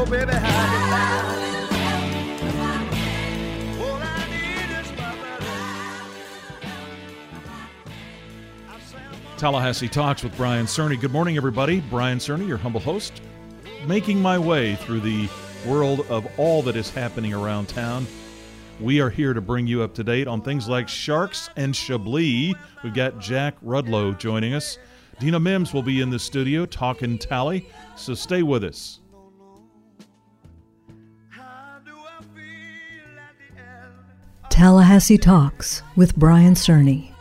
Oh, baby, how you all I need is my brother. Tallahassee Talks with Brian Cerny. Good morning, everybody. Brian Cerny, your humble host, making my way through the world of all that is happening around town. We are here to bring you up to date on things like Sharks and Chablis. We've got Jack Rudlow joining us. Dina Mims will be in the studio talking tally, so stay with us. Tallahassee Talks with Brian Cerny.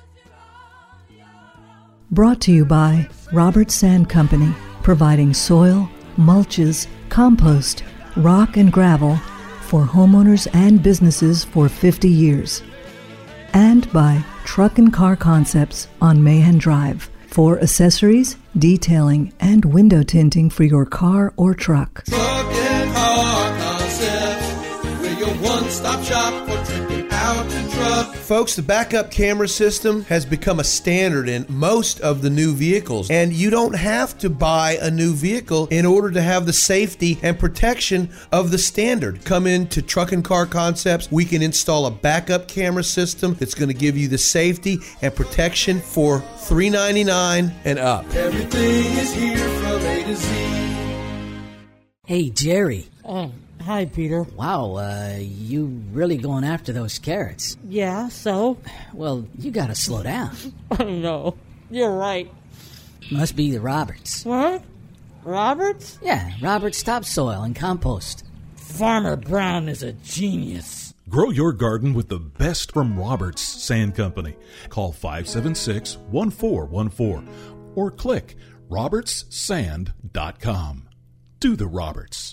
Brought to you by Roberts Sand Company, providing soil, mulches, compost, rock and gravel for homeowners and businesses for 50 years. And by Truck and Car Concepts on Mahan Drive for accessories, detailing, and window tinting for your car or truck. Truck and Car Concepts, we're your one-stop shop for tripping out and truck. Folks, the backup camera system has become a standard in most of the new vehicles, and you don't have to buy a new vehicle in order to have the safety and protection of the standard. Come into Truck and Car Concepts. We can install a backup camera system that's going to give you the safety and protection for $399 and up. Everything is here from A to Z. Hey, Jerry. Hi, Peter. Wow, you really going after those carrots. Yeah, so? Well, you gotta slow down. I know. You're right. Must be the Roberts. What? Roberts? Yeah, Roberts Topsoil and Compost. Farmer Brown is a genius. Grow your garden with the best from Roberts Sand Company. Call 576-1414 or click robertssand.com. Do the Roberts.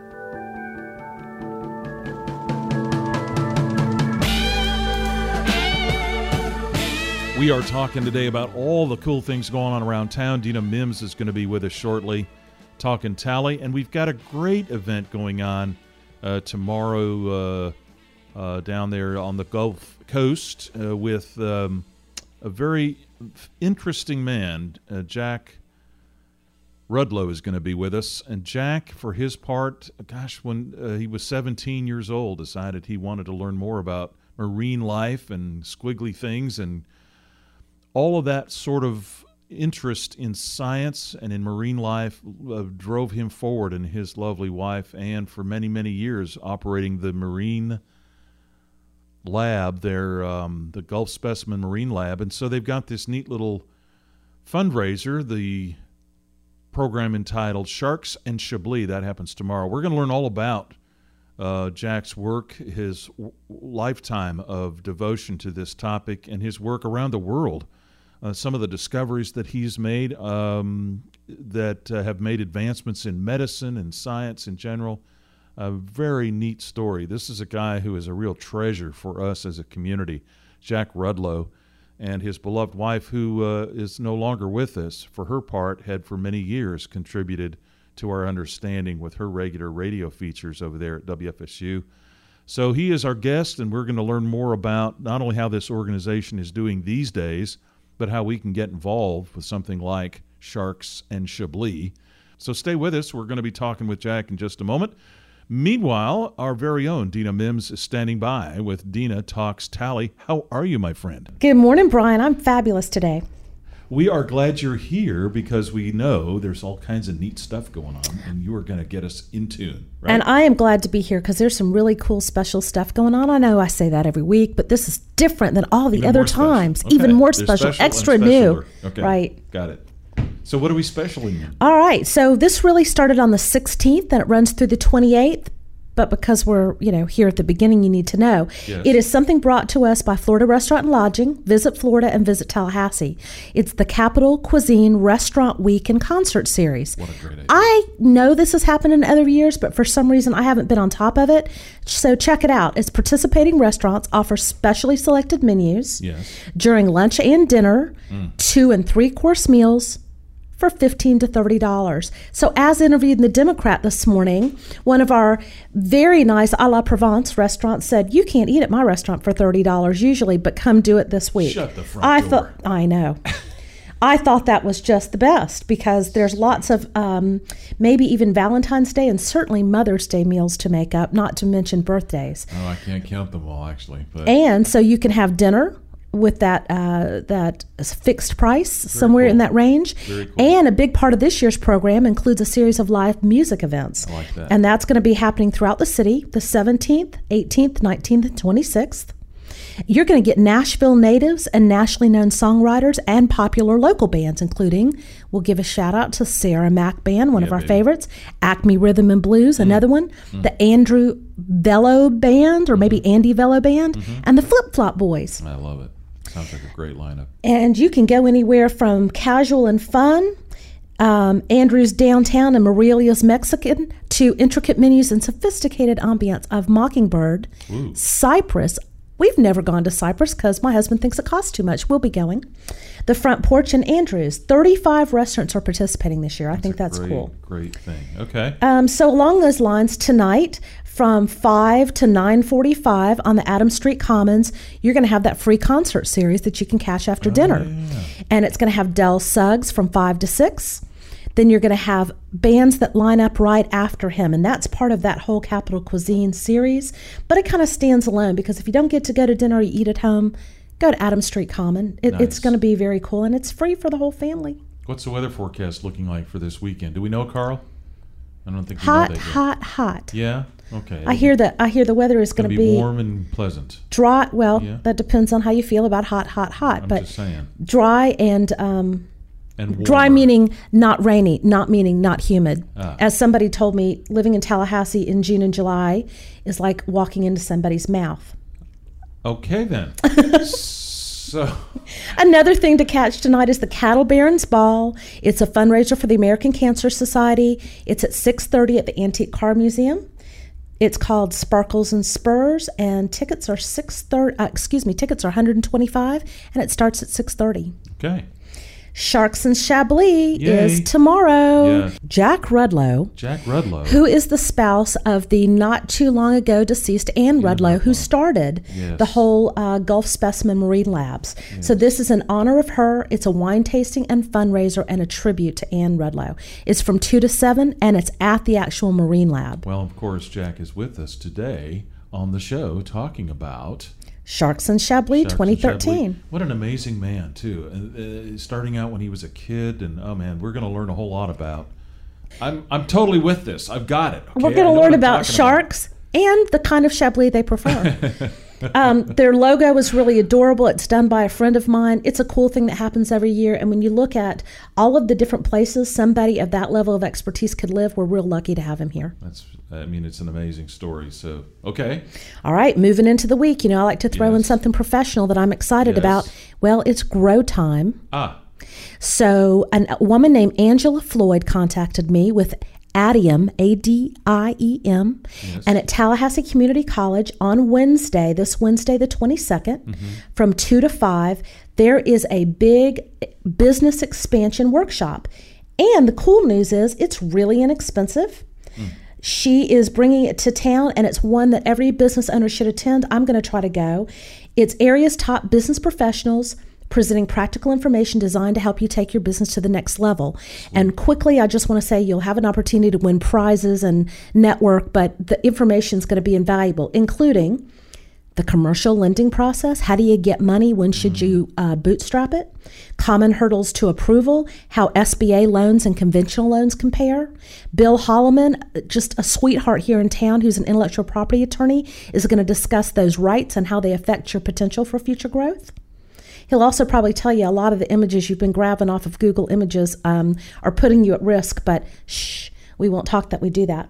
We are talking today about all the cool things going on around town. Dina Mims is going to be with us shortly, talking tally. And we've got a great event going on tomorrow down there on the Gulf Coast with a very interesting man. Jack Rudlow is going to be with us. And Jack, for his part, when he was 17 years old, decided he wanted to learn more about marine life and squiggly things, and all of that sort of interest in science and in marine life drove him forward, and his lovely wife, Anne, for many, many years operating the marine lab there, the Gulf Specimen Marine Lab. And so they've got this neat little fundraiser, the program entitled Sharks and Chablis. That happens tomorrow. We're going to learn all about Jack's work, his lifetime of devotion to this topic, and his work around the world. Some of the discoveries that he's made that have made advancements in medicine and science in general. A very neat story. This is a guy who is a real treasure for us as a community, Jack Rudlow, and his beloved wife, who is no longer with us, for her part, had for many years contributed to our understanding with her regular radio features over there at WFSU. So he is our guest, and we're going to learn more about not only how this organization is doing these days, but how we can get involved with something like Sharks and Chablis. So stay with us. We're going to be talking with Jack in just a moment. Meanwhile, our very own Dina Mims is standing by with Dina Talks Tally. How are you, my friend? Good morning, Brian. I'm fabulous today. We are glad you're here because we know there's all kinds of neat stuff going on, and you are going to get us in tune, right? And I am glad to be here because there's some really cool special stuff going on. I know I say that every week, but this is different than all the other times. Okay. Even more There's special, extra new. Okay. Right. Got it. So what are we specialing in? All right. So this really started on the 16th and it runs through the 28th. But because we're, here at the beginning, you need to know. Yes. It is something brought to us by Florida Restaurant and Lodging, Visit Florida, and Visit Tallahassee. It's the Capital Cuisine Restaurant Week and Concert Series. What a great idea. I know this has happened in other years, but for some reason I haven't been on top of it. So check it out. It's participating restaurants offer specially selected menus during lunch and dinner, 2- and 3-course meals, for $15 to $30. So as interviewed in The Democrat this morning, one of our very nice A la Provence restaurants said, you can't eat at my restaurant for $30 usually, but come do it this week. Shut the front door. I know. I thought that was just the best because there's lots of maybe even Valentine's Day and certainly Mother's Day meals to make up, not to mention birthdays. Oh, I can't count them all, actually. But And so you can have dinner with that fixed price somewhere in that range. Very cool. And a big part of this year's program includes a series of live music events. I like that. And that's going to be happening throughout the city the 17th, 18th, 19th, and 26th. You're going to get Nashville natives and nationally known songwriters and popular local bands, including, we'll give a shout out to Sarah Mack Band, one of our favorites, Acme Rhythm and Blues, another one, the Andrew Velo Band, or maybe Andy Velo Band, and the Flip Flop Boys. I love it. Sounds like a great lineup. And you can go anywhere from casual and fun, Andrew's Downtown and Morelia's Mexican, to intricate menus and sophisticated ambience of Mockingbird, Cypress. We've never gone to Cypress because my husband thinks it costs too much. We'll be going. The Front Porch and Andrews. 35 restaurants are participating this year. I think that's cool. Great thing. Okay. So along those lines, tonight from 5 to 9:45 on the Adams Street Commons, you're going to have that free concert series that you can catch after dinner. Yeah. And it's going to have Del Suggs from 5 to 6. Then you're going to have bands that line up right after him. And that's part of that whole Capital Cuisine series. But it kind of stands alone because if you don't get to go to dinner or you eat at home, go to Adams Street Common. It's going to be very cool. And it's free for the whole family. What's the weather forecast looking like for this weekend? Do we know, Carl? I don't think we know that yet. Hot. Yeah? Okay. I hear the weather is going to be warm and pleasant. Dry. Well, Yeah. that depends on how you feel about hot. I'm But just saying. dry and dry warmer. meaning not rainy, not meaning not humid. Ah. As somebody told me, living in Tallahassee in June and July is like walking into somebody's mouth. Okay, then. So, Another thing to catch tonight is the Cattle Barons Ball. It's a fundraiser for the American Cancer Society. It's at 6:30 at the Antique Car Museum. It's called Sparkles and Spurs, and tickets are tickets are $125, and it starts at 6:30. okay. Sharks and Chablis Yay. is tomorrow. Yeah. Jack Rudlow, Jack Rudlow. who is the spouse of the not too long ago deceased Ann Rudlow, who started Yes. the whole Gulf Specimen Marine Labs. So this is in honor of her. It's a wine tasting and fundraiser and a tribute to Ann Rudlow. It's from 2 to 7, and it's at the actual Marine Lab. Well, of course, Jack is with us today on the show talking about Sharks and Chablis Sharks and 2013. Chablis. What an amazing man, too. Starting out when he was a kid, and oh man, we're going to learn a whole lot about. I'm totally with this. I've got it. Okay? We're I going know to what learn I'm about talking sharks and the kind of Chablis they prefer. Their logo is really adorable. It's done by a friend of mine. It's a cool thing that happens every year. And when you look at all of the different places somebody of that level of expertise could live, we're real lucky to have him here. It's an amazing story. So, okay. All right, moving into the week. I like to throw in Yes. something professional that I'm excited Yes. about. Well, it's grow time. Ah, So a woman named Angela Floyd contacted me with Adiem, ADIEM, and at Tallahassee Community College on Wednesday, this Wednesday the 22nd, from 2 to 5, there is a big business expansion workshop. And the cool news is it's really inexpensive. She is bringing it to town, and it's one that every business owner should attend. I'm going to try to go. It's area's top business professionals presenting practical information designed to help you take your business to the next level. And quickly, I just want to say you'll have an opportunity to win prizes and network, but the information is going to be invaluable, including the commercial lending process. How do you get money? When should you bootstrap it? Common hurdles to approval, how SBA loans and conventional loans compare. Bill Holloman, just a sweetheart here in town who's an intellectual property attorney, is going to discuss those rights and how they affect your potential for future growth. He'll also probably tell you a lot of the images you've been grabbing off of Google Images are putting you at risk, but shh, we won't talk that we do that.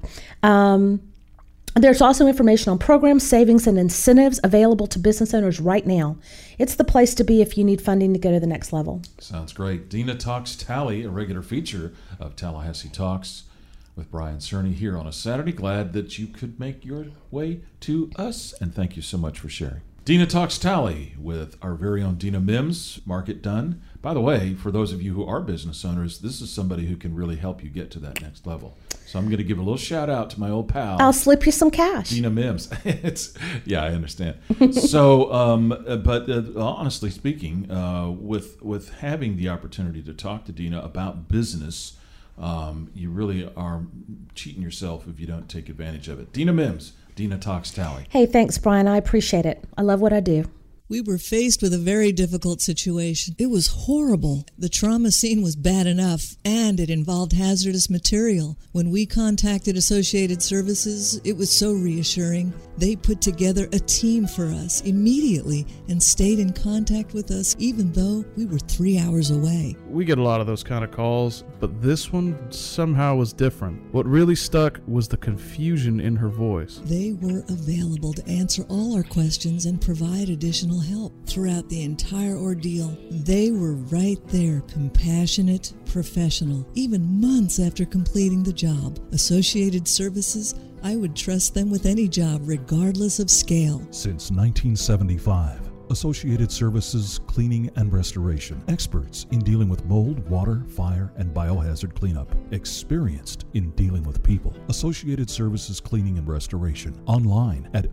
There's also information on programs, savings, and incentives available to business owners right now. It's the place to be if you need funding to go to the next level. sounds great. Dina Talks Tally, a regular feature of Tallahassee Talks with Brian Cerny here on a Saturday. Glad that you could make your way to us, and thank you so much for sharing. Dina Talks Tally with our very own Dina Mims. Mark it done. By the way, for those of you who are business owners, this is somebody who can really help you get to that next level. So I'm going to give a little shout out to my old pal. I'll slip you some cash. Dina Mims. Yeah, I understand. So, honestly speaking, with having the opportunity to talk to Dina about business, you really are cheating yourself if you don't take advantage of it. Dina Mims, Dina Talks Tally. Hey, thanks, Brian. I appreciate it. I love what I do. We were faced with a very difficult situation. It was horrible. The trauma scene was bad enough, and it involved hazardous material. When we contacted Associated Services, it was so reassuring. They put together a team for us immediately and stayed in contact with us even though we were 3 hours away. We get a lot of those kind of calls, but this one somehow was different. What really stuck was the confusion in her voice. They were available to answer all our questions and provide additional help throughout the entire ordeal. They were right there, compassionate, professional, even months after completing the job. Associated Services, I would trust them with any job, regardless of scale. Since 1975, Associated Services Cleaning and Restoration. Experts in dealing with mold, water, fire, and biohazard cleanup. Experienced in dealing with people. Associated Services Cleaning and Restoration. Online at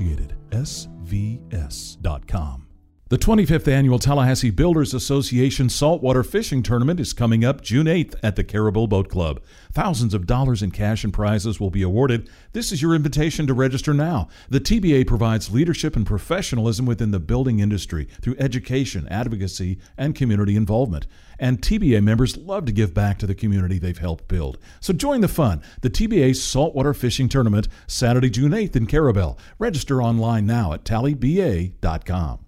associatedsvs.com. The 25th Annual Tallahassee Builders Association Saltwater Fishing Tournament is coming up June 8th at the Caribou Boat Club. Thousands of dollars in cash and prizes will be awarded. This is your invitation to register now. The TBA provides leadership and professionalism within the building industry through education, advocacy, and community involvement. And TBA members love to give back to the community they've helped build. So join the fun. The TBA Saltwater Fishing Tournament, Saturday, June 8th in Caribou. Register online now at tallyba.com.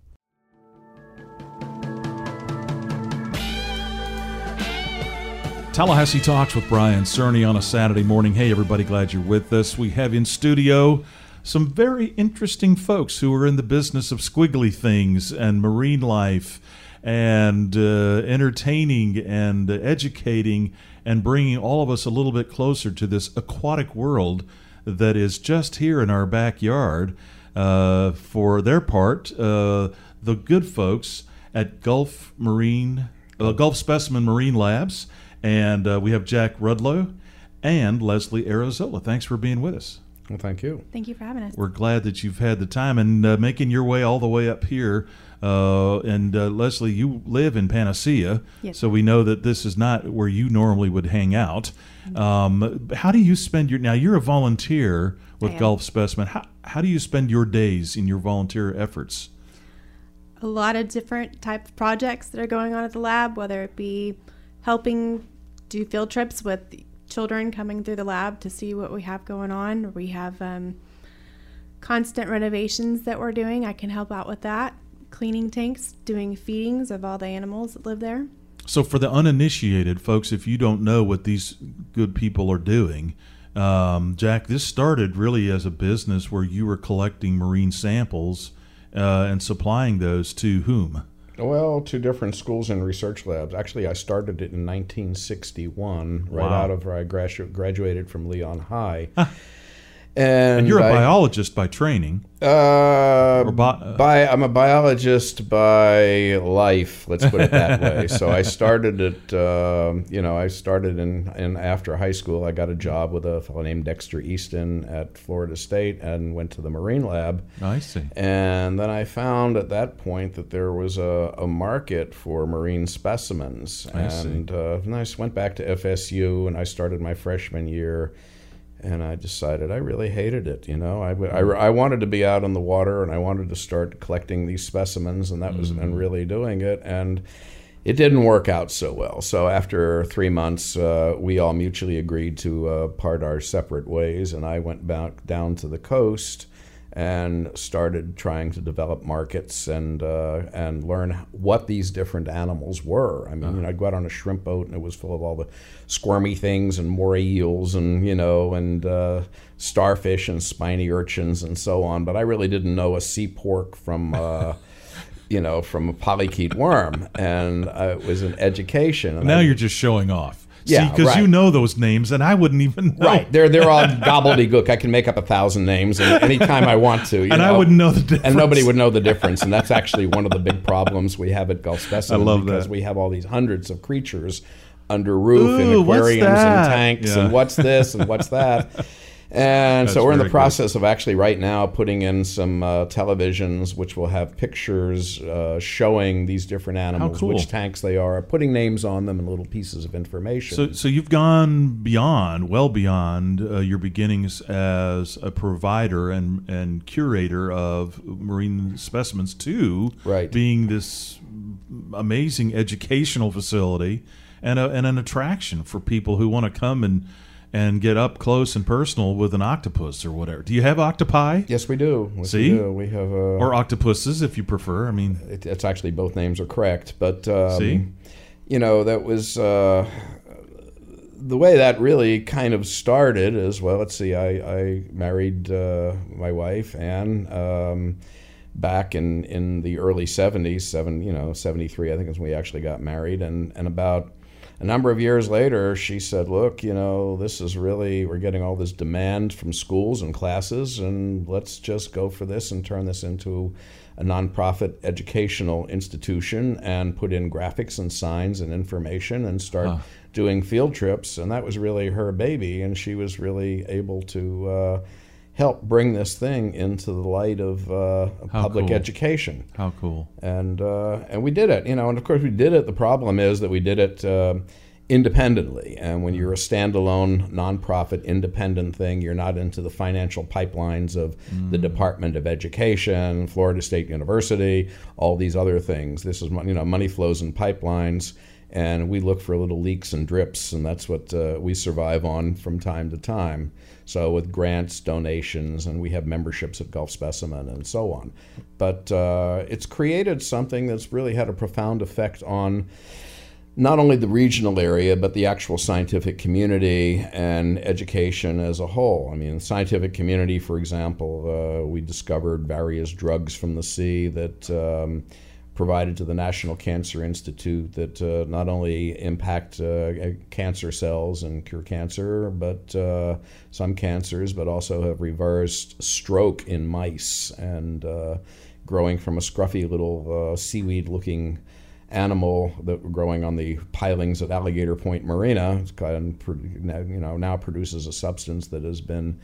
Tallahassee Talks with Brian Cerny on a Saturday morning. Hey, everybody, glad you're with us. We have in studio some very interesting folks who are in the business of squiggly things and marine life and entertaining and educating and bringing all of us a little bit closer to this aquatic world that is just here in our backyard. For their part, the good folks at Gulf Specimen Marine Labs. And we have Jack Rudlow and Leslie Arazola. Thanks for being with us. Well, thank you. Thank you for having us. We're glad that you've had the time and making your way all the way up here. And Leslie, you live in Panacea, yes. So we know that this is not where you normally would hang out. How do you spend your... Now, you're a volunteer with Gulf Specimen. How do you spend your days in your volunteer efforts? A lot of different type of projects that are going on at the lab, whether it be helping do field trips with children coming through the lab to see what we have going on. We have constant renovations that we're doing. I can help out with that. Cleaning tanks, doing feedings of all the animals that live there. So for the uninitiated folks, if you don't know what these good people are doing, Jack, this started really as a business where you were collecting marine samples and supplying those to whom? Well, to different schools and research labs. Actually, I started it in 1961, right Wow. out of where I graduated from Leon High. And you're a biologist by training. I'm a biologist by life, let's put it that way. So I started in after high school. I got a job with a fellow named Dexter Easton at Florida State and went to the Marine Lab. I see. And then I found at that point that there was a market for marine specimens. And I went back to FSU and I started my freshman year. And I decided I really hated it. I wanted to be out on the water, and I wanted to start collecting these specimens, and that was and really doing it. And it didn't work out so well. So after 3 months, we all mutually agreed to part our separate ways, and I went back down to the coast and started trying to develop markets and learn what these different animals were. I mean, I'd go out on a shrimp boat and it was full of all the squirmy things and moray eels and starfish and spiny urchins and so on. But I really didn't know a sea pork from from a polychaete worm, and it was an education. And now you're just showing off. Yeah, because you know those names, and I wouldn't even know. Right, they're all gobbledygook. I can make up 1,000 names anytime I want to. And I wouldn't know the difference. And nobody would know the difference. And that's actually one of the big problems we have at Gulf Specimen. I love because that. we have all these hundreds of creatures under roof in Ooh, aquariums what's that? and tanks, Yeah. and what's this and what's that. And That's so we're in the very process of actually right now putting in some televisions which will have pictures showing these different animals, cool. which tanks they are, putting names on them and little pieces of information. So you've gone well beyond your beginnings as a provider and curator of marine specimens to being this amazing educational facility and an attraction for people who want to come and get up close and personal with an octopus or whatever. Do you have octopi? Yes, we do. Yes, See? we do. We have or octopuses, if you prefer. I mean, it's actually both names are correct. But see, that was the way that really kind of started. Is let's see, I married my wife Anne back in the early 70s, 73, I think is when we actually got married, and about a number of years later, she said, look, this is really, we're getting all this demand from schools and classes, and let's just go for this and turn this into a nonprofit educational institution and put in graphics and signs and information and start doing field trips. And that was really her baby, and she was really able to help bring this thing into the light of public education. How cool. And we did it, and of course we did it. The problem is that we did it independently. And when you're a standalone, nonprofit, independent thing, you're not into the financial pipelines of the Department of Education, Florida State University, all these other things. This is, money flows in pipelines. And we look for little leaks and drips, and that's what we survive on from time to time. So with grants, donations, and we have memberships at Gulf Specimen and so on. But it's created something that's really had a profound effect on not only the regional area, but the actual scientific community and education as a whole. I mean, the scientific community, for example, we discovered various drugs from the sea that provided to the National Cancer Institute that not only impact cancer cells and cure cancer, but some cancers, but also have reversed stroke in mice, and growing from a scruffy little seaweed-looking animal that were growing on the pilings at Alligator Point Marina, it's now produces a substance that has been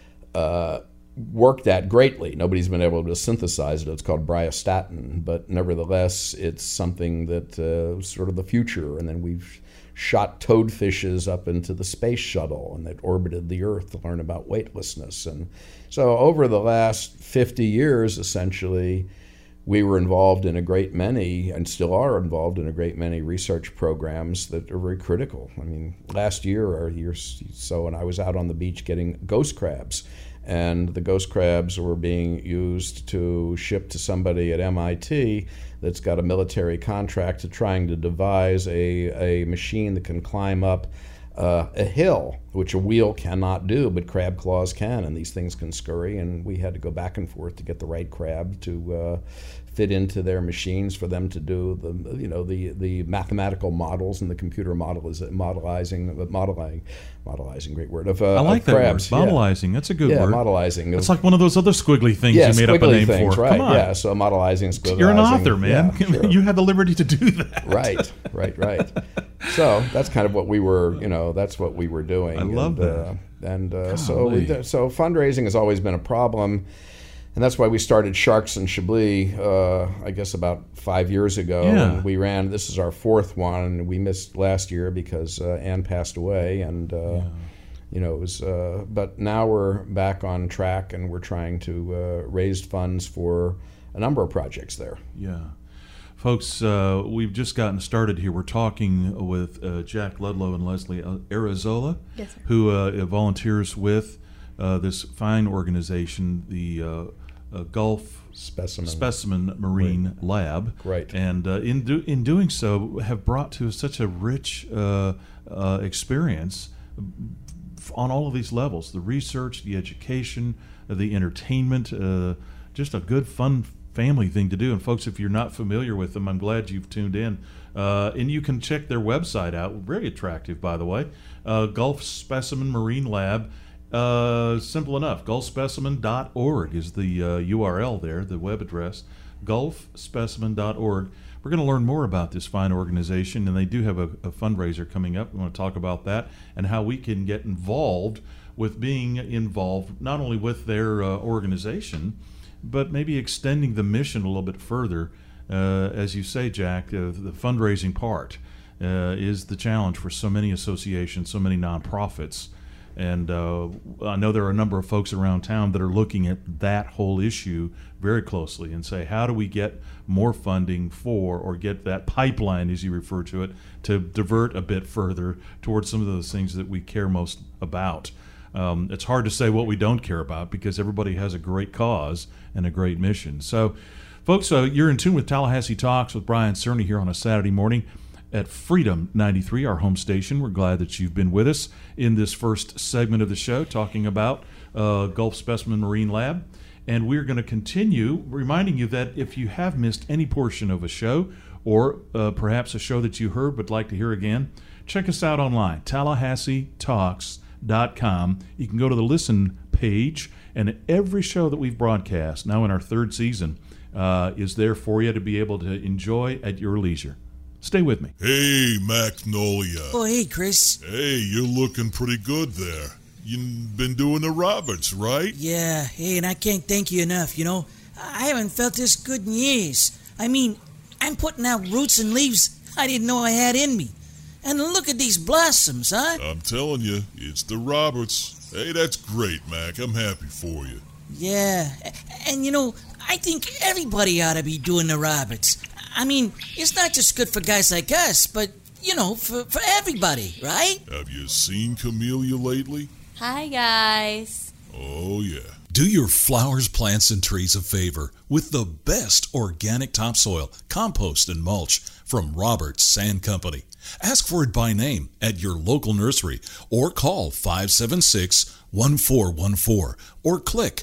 worked at greatly. Nobody's been able to synthesize it. It's called bryostatin, but nevertheless, it's something that sort of the future. And then we've shot toadfishes up into the space shuttle, and that orbited the Earth to learn about weightlessness. And so over the last 50 years, essentially, we were involved in a great many, and still are involved in a great many research programs that are very critical. I mean, last year or a year or so, and I was out on the beach getting ghost crabs. And the ghost crabs were being used to ship to somebody at MIT that's got a military contract to trying to devise a machine that can climb up a hill, which a wheel cannot do, but crab claws can, and these things can scurry. And we had to go back and forth to get the right crab to fit into their machines for them to do the mathematical models and the computer modelizing, great word, of I like of that crabs. word, modelizing. That's a good word. Yeah, modelizing. It's like one of those other squiggly things you made up a name things, for. Right, Come on. yeah, so modelizing, squigglizing. You're an author, man. Yeah, sure. You had the liberty to do that. Right. So that's kind of what we were, that's what we were doing. I love that. So fundraising has always been a problem. And that's why we started Sharks and Chablis, I guess about 5 years ago. Yeah. And we ran, this is our fourth one. We missed last year because Anne passed away. And, it was, but now we're back on track, and we're trying to raise funds for a number of projects there. Yeah. Folks, we've just gotten started here. We're talking with Jack Ludlow and Leslie Arazola, yes, sir, who volunteers with this fine organization, the Gulf Specimen Marine Lab. Right. And in doing so, have brought to such a rich experience on all of these levels: the research, the education, the entertainment, just a good, fun family thing to do. And folks, if you're not familiar with them, I'm glad you've tuned in. And you can check their website out. Very attractive, by the way. Gulf Specimen Marine Lab. Simple enough. Gulfspecimen.org is the URL there, the web address. Gulfspecimen.org. We're going to learn more about this fine organization, and they do have a fundraiser coming up. We want to talk about that and how we can get involved with being involved not only with their organization, but maybe extending the mission a little bit further. As you say, Jack, the fundraising part is the challenge for so many associations, so many nonprofits. And I know there are a number of folks around town that are looking at that whole issue very closely and say, how do we get more funding for, or get that pipeline, as you refer to it, to divert a bit further towards some of those things that we care most about. It's hard to say what we don't care about because everybody has a great cause and a great mission. So, folks, you're in tune with Tallahassee Talks with Brian Cerny here on a Saturday morning at Freedom 93, our home station. We're glad that you've been with us in this first segment of the show talking about Gulf Specimen Marine Lab. And we're going to continue reminding you that if you have missed any portion of a show, or perhaps a show that you heard but like to hear again, check us out online, TallahasseeTalks.com. You can go to the listen page, and every show that we've broadcast, now in our third season, is there for you to be able to enjoy at your leisure. Stay with me. Hey, Magnolia. Oh, hey, Chris. Hey, you're looking pretty good there. You've been doing the Roberts, right? Yeah, hey, and I can't thank you enough, you know. I haven't felt this good in years. I mean, I'm putting out roots and leaves I didn't know I had in me. And look at these blossoms, huh? I'm telling you, it's the Roberts. Hey, that's great, Mac. I'm happy for you. Yeah, and you know, I think everybody ought to be doing the Roberts. I mean, it's not just good for guys like us, but, you know, for everybody, right? Have you seen Camellia lately? Hi, guys. Oh, yeah. Do your flowers, plants, and trees a favor with the best organic topsoil, compost, and mulch from Roberts Sand Company. Ask for it by name at your local nursery or call 576-1414 or click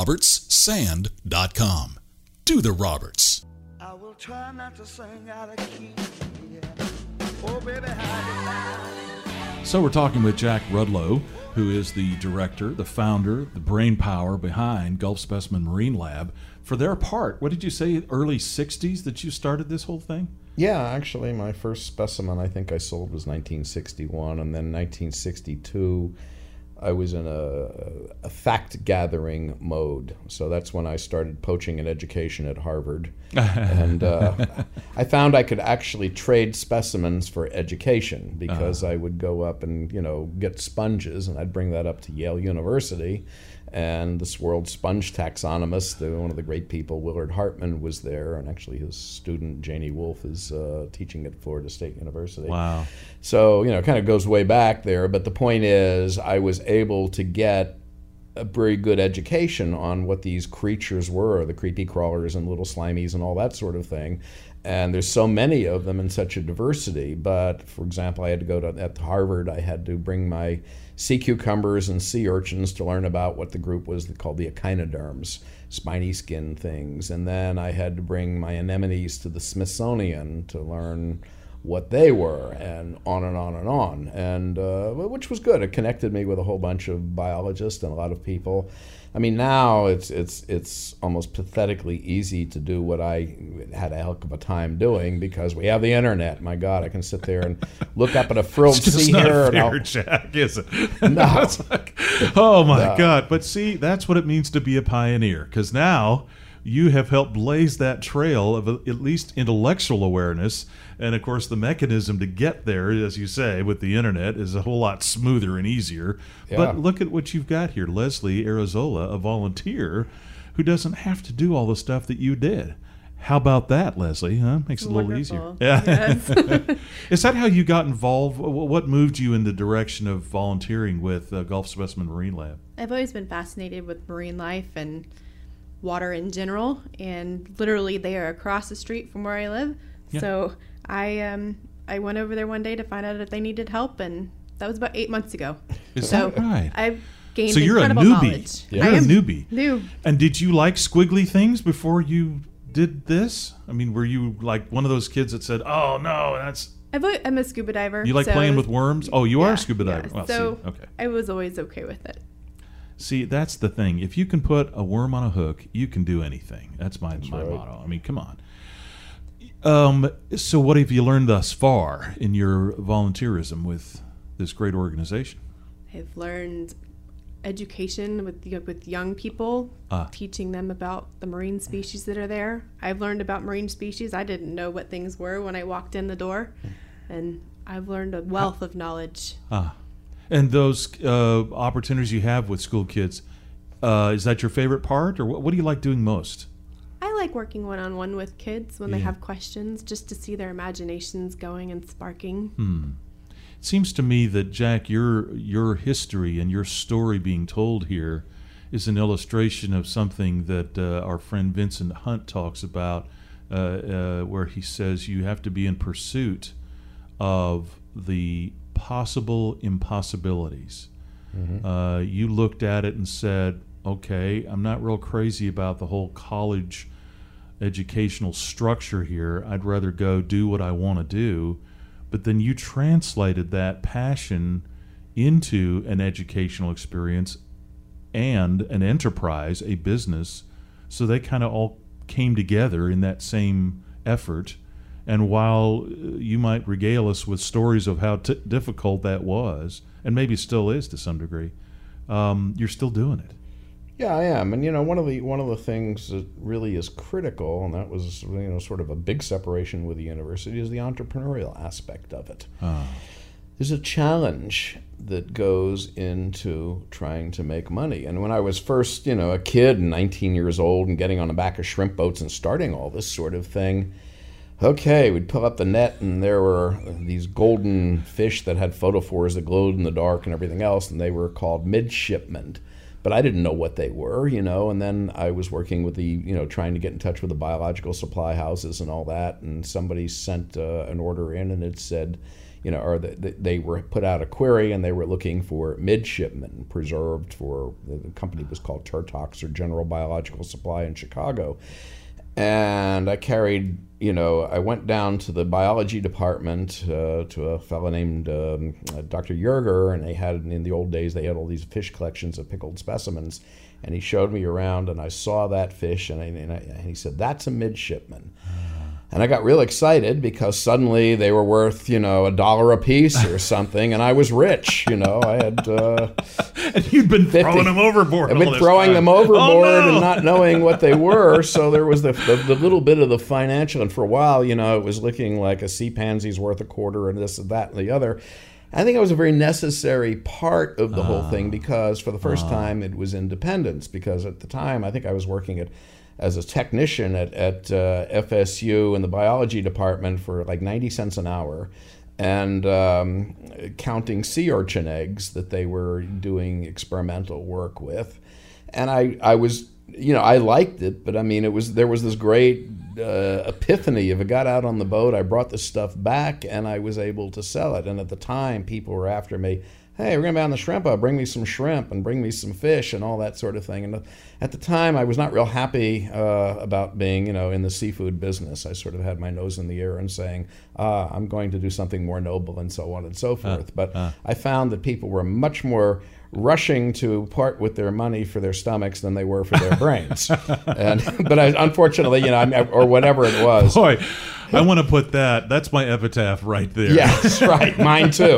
robertssand.com. Do the Roberts. I will try not to sing out of key. Yeah. Oh, baby, how you. So we're talking with Jack Rudlow, who is the director, the founder, the brain power behind Gulf Specimen Marine Lab. For their part, what did you say, early 60s that you started this whole thing? Yeah, actually, my first specimen I think I sold was 1961, and then 1962 I was in a fact-gathering mode. So that's when I started poaching an education at Harvard. And I found I could actually trade specimens for education because I would go up and, you know, get sponges, and I'd bring that up to Yale University. And this world sponge taxonomist, one of the great people, Willard Hartman, was there, and actually his student, Janie Wolfe, is teaching at Florida State University. Wow. So, you know, it kind of goes way back there, but the point is I was able to get a very good education on what these creatures were, the creepy crawlers and little slimies and all that sort of thing. And there's so many of them and such a diversity. But, for example, I had to go at Harvard, I had to bring my sea cucumbers and sea urchins to learn about what the group was called the echinoderms, spiny skin things. And then I had to bring my anemones to the Smithsonian to learn what they were, and on and on and on. And which was good. It connected me with a whole bunch of biologists and a lot of people. I mean, now it's almost pathetically easy to do what I had a heck of a time doing because we have the internet. My God, I can sit there and look up at a frilled sea hare. It's not fair, Jack, is it? No. It's like, oh, my God. But see, that's what it means to be a pioneer, because now you have helped blaze that trail of at least intellectual awareness. And, of course, the mechanism to get there, as you say, with the internet is a whole lot smoother and easier. Yeah. But look at what you've got here. Leslie Arizola, a volunteer who doesn't have to do all the stuff that you did. How about that, Leslie? Huh? Makes it a little easier. Yeah. Yes. Is that how you got involved? What moved you in the direction of volunteering with Gulf Specimen Marine Lab? I've always been fascinated with marine life and water in general, and literally they are across the street from where I live. Yeah. So I went over there one day to find out if they needed help, and that was about 8 months ago. Is that right? I've gained so you're a incredible newbie. knowledge. Yeah. You're a newbie. New. And did you like squiggly things before you did this? I mean, were you like one of those kids that said, "Oh no, that's"? I'm a scuba diver. You like playing with worms? Oh, you are a scuba yeah. diver. Well, so see, okay. I was always okay with it. See, that's the thing. If you can put a worm on a hook, you can do anything. That's my right. motto. I mean, come on. So what have you learned thus far in your volunteerism with this great organization? I've learned education with young people, teaching them about the marine species that are there. I've learned about marine species. I didn't know what things were when I walked in the door, and I've learned a wealth of knowledge. And those opportunities you have with school kids, is that your favorite part, or what do you like doing most? I like working one-on-one with kids when they have questions, just to see their imaginations going and sparking. It seems to me that, Jack, your history and your story being told here is an illustration of something that our friend Vincent Hunt talks about, where he says you have to be in pursuit of the possible impossibilities. You looked at it and said, okay, I'm not real crazy about the whole college educational structure here. I'd rather go do what I want to do. But then you translated that passion into an educational experience and an enterprise, a business, so they kind of all came together in that same effort. And while you might regale us with stories of how difficult that was, and maybe still is to some degree, you're still doing it. Yeah, I am. And one of the things that really is critical, and that was sort of a big separation with the university, is the entrepreneurial aspect of it. There's a challenge that goes into trying to make money. And when I was first, a kid, 19 years old, and getting on the back of shrimp boats and starting all this sort of thing, okay, we'd pull up the net, and there were these golden fish that had photophores that glowed in the dark and everything else, and they were called midshipmen. But I didn't know what they were, and then I was working with trying to get in touch with the biological supply houses and all that, and somebody sent an order in, and it said, they were put out a query, and they were looking for midshipmen preserved for, the company was called Turtox, or General Biological Supply in Chicago. And I carried, I went down to the biology department to a fellow named Dr. Yerger, and they had, in the old days, they had all these fish collections of pickled specimens. And he showed me around, and I saw that fish, and he said, "That's a midshipman." And I got real excited because suddenly they were worth, $1 a piece or something, and I was rich. I had. And you'd been throwing them overboard. I've been throwing them overboard and not knowing what they were. So there was the little bit of the financial, and for a while, it was looking like a sea pansy's worth a quarter, and this and that and the other. I think it was a very necessary part of the whole thing, because for the first time it was independence. Because at the time, I think I was working as a technician at FSU in the biology department for like 90 cents an hour, and counting sea urchin eggs that they were doing experimental work with. And I was, I liked it, but I mean, there was this great epiphany. If it got out on the boat, I brought the stuff back, and I was able to sell it. And at the time, people were after me, "Hey, we're going to be on the shrimp boat. Bring me some shrimp and bring me some fish," and all that sort of thing. And at the time, I was not real happy about being, in the seafood business. I sort of had my nose in the air and saying, I'm going to do something more noble, and so on and so forth. But I found that people were much more rushing to part with their money for their stomachs than they were for their brains. But unfortunately, or whatever it was. Boy, I want to put that. That's my epitaph right there. Yeah, that's right. Mine too.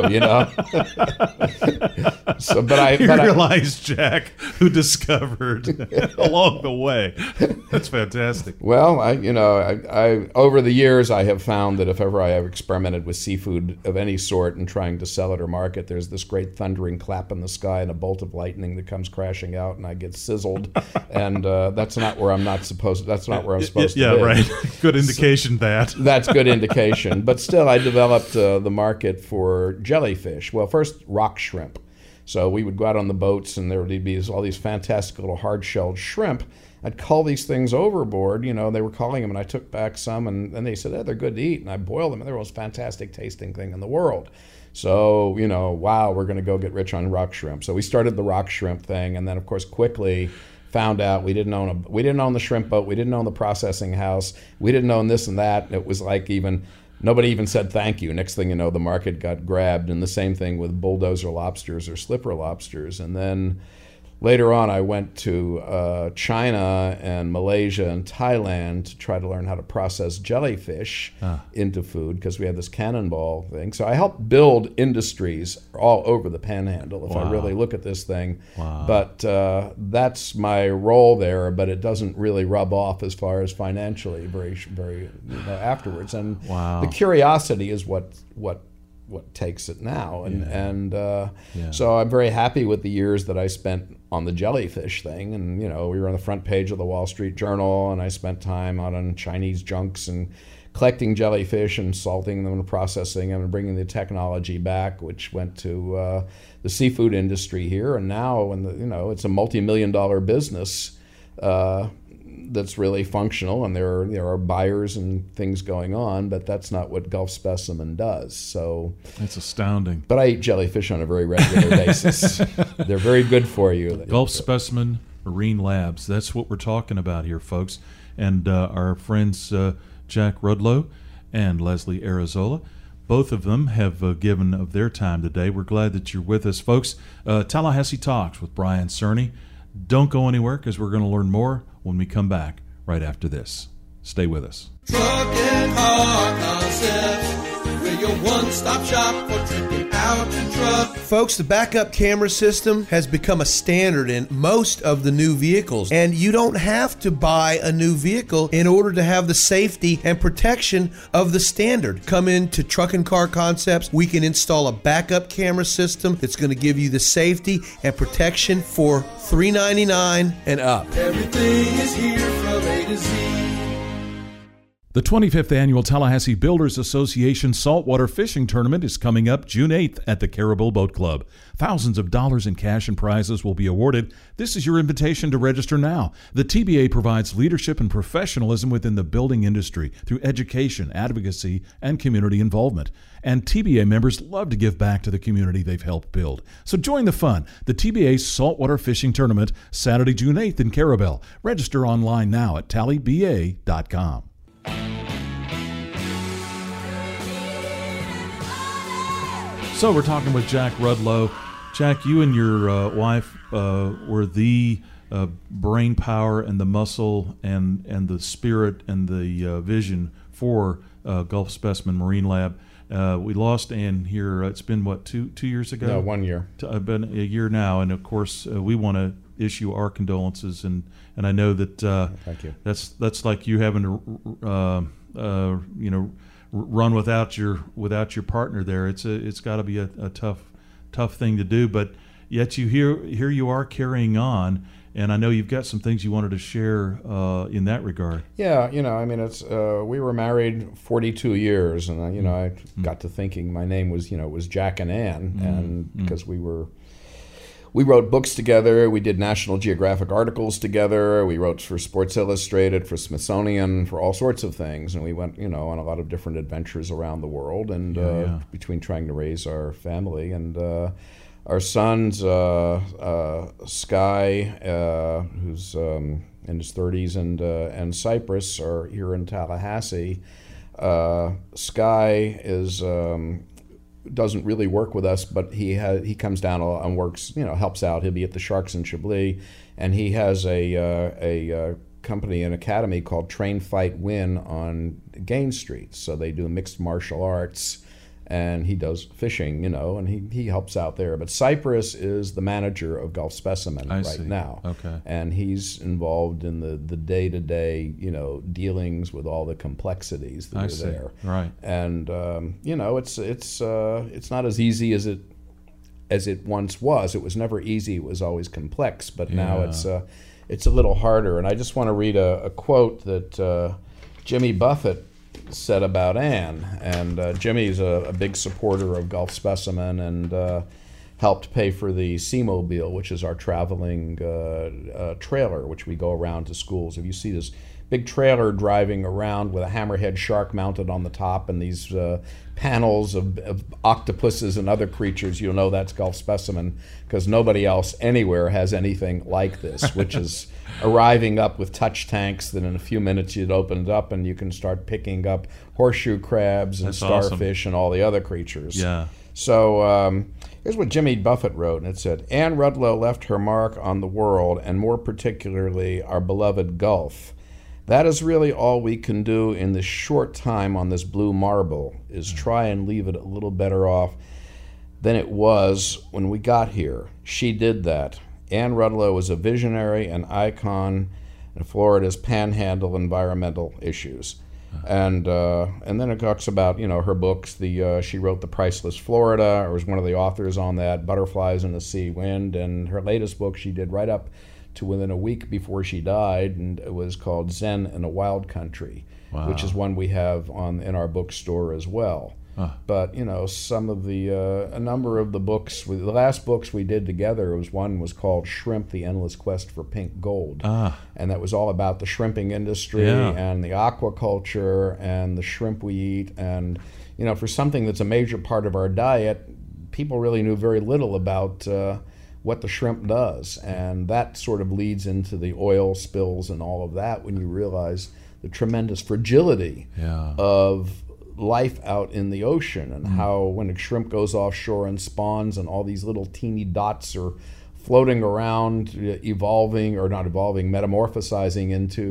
So, but you realize, Jack, who discovered along the way. That's fantastic. Well, I over the years, I have found that if ever I have experimented with seafood of any sort and trying to sell it or market, there's this great thundering clap in the sky and a bolt of lightning that comes crashing out, and I get sizzled, and that's not where I'm supposed to be. Yeah, right. Good indication that. That's good indication. But still, I developed the market for jellyfish. Well, first, rock shrimp. So we would go out on the boats, and there would be all these fantastic little hard-shelled shrimp. I'd call these things overboard. They were calling them, and I took back some, and they said, they're good to eat. And I boiled them, and they're the most fantastic tasting thing in the world. So, wow, we're going to go get rich on rock shrimp. So we started the rock shrimp thing, and then, of course, quickly found out we didn't own the shrimp boat, we didn't own the processing house, we didn't own this and that. And it was like nobody even said thank you. Next thing you know, the market got grabbed, and the same thing with bulldozer lobsters or slipper lobsters. And then later on, I went to China and Malaysia and Thailand to try to learn how to process jellyfish into food, because we had this cannonball thing. So I helped build industries all over the Panhandle, if I really look at this thing. But that's my role there, but it doesn't really rub off as far as financially very afterwards. And the curiosity is what takes it now. So I'm very happy with the years that I spent on the jellyfish thing. And, we were on the front page of the Wall Street Journal, and I spent time out on Chinese junks and collecting jellyfish and salting them and processing them and bringing the technology back, which went to the seafood industry here. And now, when it's a multi-million-dollar business that's really functional, and there are buyers and things going on, but that's not what Gulf Specimen does. So it's astounding. But I eat jellyfish on a very regular basis. They're very good for you. Gulf Specimen Marine Labs. That's what we're talking about here, folks. And our friends Jack Rudlow and Leslie Arizola, both of them have given of their time today. We're glad that you're with us, folks. Tallahassee Talks with Brian Cerny. Don't go anywhere, because we're going to learn more when we come back right after this. Stay with us. Truck and Car Concepts, we're your one-stop shop for tripping out your truck. Folks, the backup camera system has become a standard in most of the new vehicles, and you don't have to buy a new vehicle in order to have the safety and protection of the standard. Come into Truck and Car Concepts. We can install a backup camera system that's going to give you the safety and protection for $399 and up. Everything is here from A to Z. The 25th Annual Tallahassee Builders Association Saltwater Fishing Tournament is coming up June 8th at the Caribou Boat Club. Thousands of dollars in cash and prizes will be awarded. This is your invitation to register now. The TBA provides leadership and professionalism within the building industry through education, advocacy, and community involvement. And TBA members love to give back to the community they've helped build. So join the fun. The TBA Saltwater Fishing Tournament, Saturday, June 8th in Caribou. Register online now at tallyba.com. So we're talking with Jack Rudlow. Jack, you and your wife were the brain power and the muscle and the spirit and the vision for Gulf Specimen Marine Lab. We lost Ann here. It's been, what, two years ago? No, 1 year. Been a year now, and of course we want to issue our condolences, and I know that thank you. That's like you having to run without your partner there. It's got to be a tough thing to do, but yet here you are carrying on, and I know you've got some things you wanted to share in that regard. Yeah, it's we were married 42 years, and I got to thinking my name was was Jack and Ann, and because we wrote books together, we did National Geographic articles together, we wrote for Sports Illustrated, for Smithsonian, for all sorts of things, and we went on a lot of different adventures around the world, and between trying to raise our family, and our sons, Sky, who's in his 30s, and Cypress are here in Tallahassee. Sky is doesn't really work with us, but he comes down and works, helps out. He'll be at the Sharks in Chablis, and he has a company, an academy called Train, Fight, Win on Gaines Street. So they do mixed martial arts, and he does fishing, and he helps out there. But Cypress is the manager of Gulf Specimen now. Okay. And he's involved in the day-to-day, dealings with all the complexities that are there. Right. And it's not as easy as it once was. It was never easy. It was always complex. But now it's a little harder. And I just want to read a quote that Jimmy Buffett said about Ann, and Jimmy's a big supporter of Gulf Specimen, and helped pay for the Seamobile, which is our traveling trailer, which we go around to schools. If you see this big trailer driving around with a hammerhead shark mounted on the top and these panels of octopuses and other creatures, you'll know that's Gulf Specimen, because nobody else anywhere has anything like this, which is arriving up with touch tanks that in a few minutes you'd open it up and you can start picking up horseshoe crabs and starfish and all the other creatures. Yeah. So here's what Jimmy Buffett wrote, and it said, Anne Rudlow left her mark on the world, and more particularly our beloved Gulf. That is really all we can do in this short time on this blue marble, is try and leave it a little better off than it was when we got here. She did that. Anne Rudlow was a visionary and icon in Florida's panhandle environmental issues. And then it talks about, her books. She wrote The Priceless Florida, or was one of the authors on that, Butterflies in the Sea Wind, and her latest book she did right up to within a week before she died, and it was called Zen in a Wild Country, which is one we have in our bookstore as well. But some of a number of the books, the last books we did together was called Shrimp: The Endless Quest for Pink Gold, and that was all about the shrimping industry and the aquaculture and the shrimp we eat. And for something that's a major part of our diet, people really knew very little about what the shrimp does, and that sort of leads into the oil spills and all of that when you realize the tremendous fragility of life out in the ocean, and how when a shrimp goes offshore and spawns and all these little teeny dots are floating around, metamorphosizing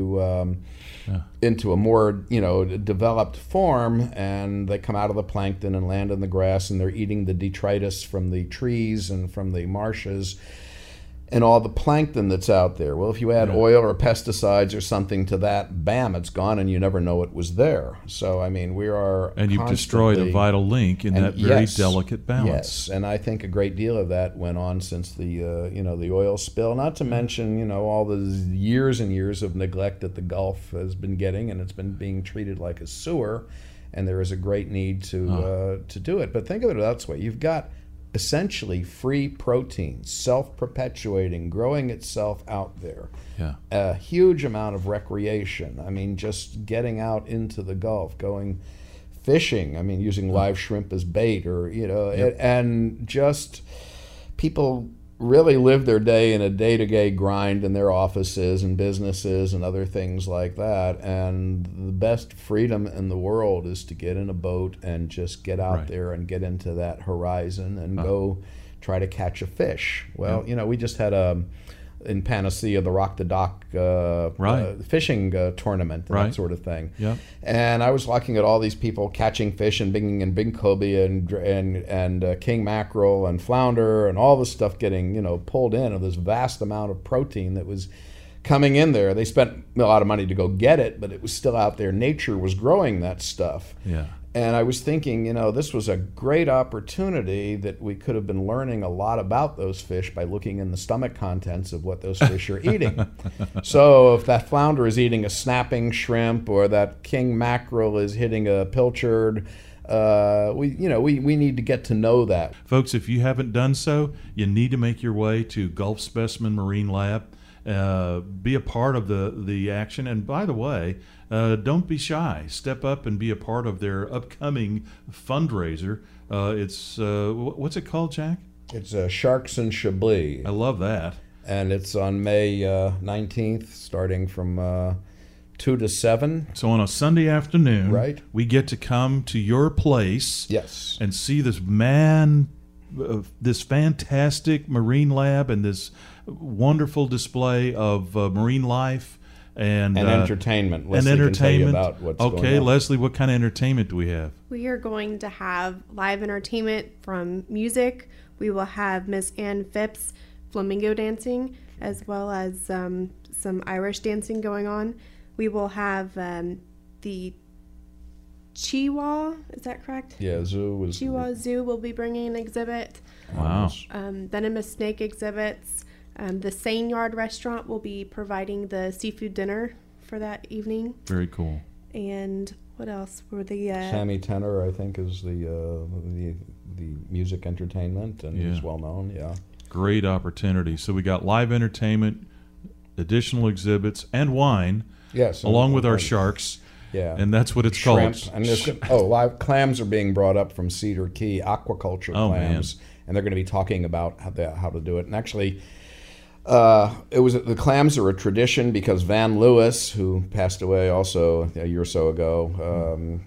into a more developed form, and they come out of the plankton and land in the grass, and they're eating the detritus from the trees and from the marshes and all the plankton that's out there. Well, if you add oil or pesticides or something to that, bam, it's gone, and you never know it was there. So, I mean, we are And you've destroyed a vital link in that very delicate balance. Yes, and I think a great deal of that went on since the oil spill, not to mention, all the years and years of neglect that the Gulf has been getting, and it's been being treated like a sewer, and there is a great need to do it. But think of it this way. You've got essentially free protein, self-perpetuating, growing itself out there. A huge amount of recreation. I mean, just getting out into the Gulf, going fishing, using live shrimp as bait, or, and just people really live their day in a day-to-day grind in their offices and businesses and other things like that. And the best freedom in the world is to get in a boat and just get out there and get into that horizon and go try to catch a fish. Well, we just had in Panacea, the Rock the Dock fishing tournament and that sort of thing. And I was looking at all these people catching fish and bringing in big cobia and king mackerel and flounder and all this stuff getting pulled in of this vast amount of protein that was coming in there. They spent a lot of money to go get it, but it was still out there. Nature was growing that stuff. And I was thinking, this was a great opportunity that we could have been learning a lot about those fish by looking in the stomach contents of what those fish are eating. So if that flounder is eating a snapping shrimp, or that king mackerel is hitting a pilchard, we need to get to know that. Folks, if you haven't done so, you need to make your way to Gulf Specimen Marine Lab. Be a part of the action. And by the way, don't be shy. Step up and be a part of their upcoming fundraiser. It's what's it called, Jack? It's Sharks and Chablis. I love that. And it's on May 19th, starting from 2 to 7. So on a Sunday afternoon, we get to come to your place, and see this fantastic marine lab and this wonderful display of marine life and entertainment. Leslie can tell you about what's going on. Leslie, what kind of entertainment do we have? We are going to have live entertainment from music. We will have Miss Ann Phipps flamingo dancing, as well as some Irish dancing going on. We will have the Chihuahua, is that correct? Yeah, Chihuahua Zoo will be bringing an exhibit. Wow. Venomous snake exhibits. The Seine Yard restaurant will be providing the seafood dinner for that evening. Very cool. And what else were the... Sammy Tenor, I think, is the the music entertainment, and he's well known. Yeah, great opportunity. So we got live entertainment, additional exhibits, and wine. Yes, along with our sharks. Yeah, and that's what it's Shrimp. called. And live clams are being brought up from Cedar Key, aquaculture clams, and they're going to be talking about how to do it. And actually, the clams are a tradition because Van Lewis, who passed away also a year or so ago,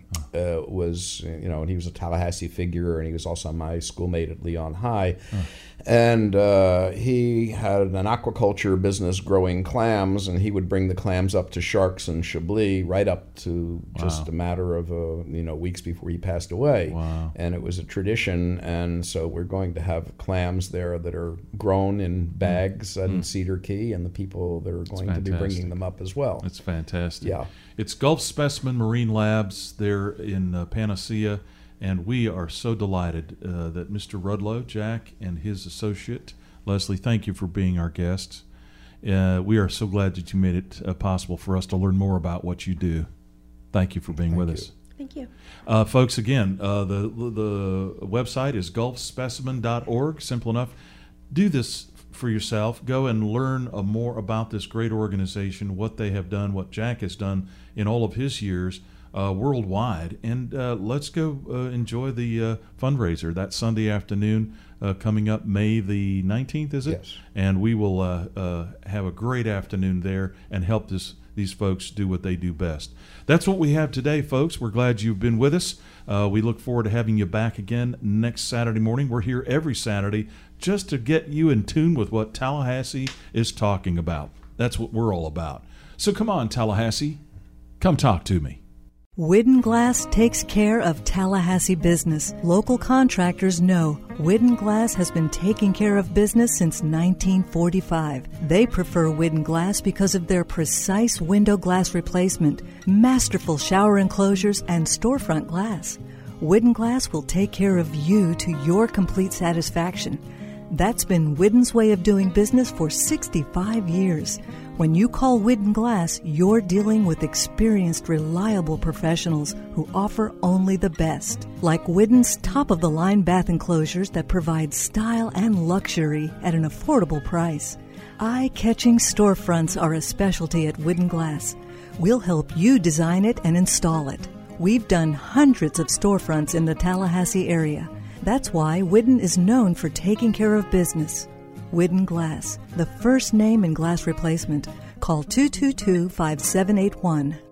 was and he was a Tallahassee figure, and he was also my schoolmate at Leon High. And he had an aquaculture business growing clams, and he would bring the clams up to Sharks and Chablis right up to just a matter of weeks before he passed away. Wow. And it was a tradition, and so we're going to have clams there that are grown in bags in Cedar Key, and the people that are going to be bringing them up as well. It's fantastic. Yeah. It's Gulf Specimen Marine Labs there in Panacea. And we are so delighted that Mr. Rudlow, Jack, and his associate, Leslie, thank you for being our guests. We are so glad that you made it possible for us to learn more about what you do. Thank you for being with us. Thank you. Folks, again, the website is gulfspecimen.org. Simple enough. Do this for yourself. Go and learn more about this great organization, what they have done, what Jack has done in all of his years worldwide, and let's go enjoy the fundraiser that Sunday afternoon coming up May the 19th, is it? Yes. And we will have a great afternoon there and help these folks do what they do best. That's what we have today, folks. We're glad you've been with us. We look forward to having you back again next Saturday morning. We're here every Saturday just to get you in tune with what Tallahassee is talking about. That's what we're all about. So come on, Tallahassee, come talk to me. Widden Glass takes care of Tallahassee business. Local contractors know Widden Glass has been taking care of business since 1945. They prefer Widden Glass because of their precise window glass replacement, masterful shower enclosures, and storefront glass. Widden Glass will take care of you to your complete satisfaction. That's been Widden's way of doing business for 65 years. When you call Widden Glass, you're dealing with experienced, reliable professionals who offer only the best. Like Widden's top-of-the-line bath enclosures that provide style and luxury at an affordable price. Eye-catching storefronts are a specialty at Widden Glass. We'll help you design it and install it. We've done hundreds of storefronts in the Tallahassee area. That's why Widden is known for taking care of business. Widden Glass, the first name in glass replacement. Call 222-5781.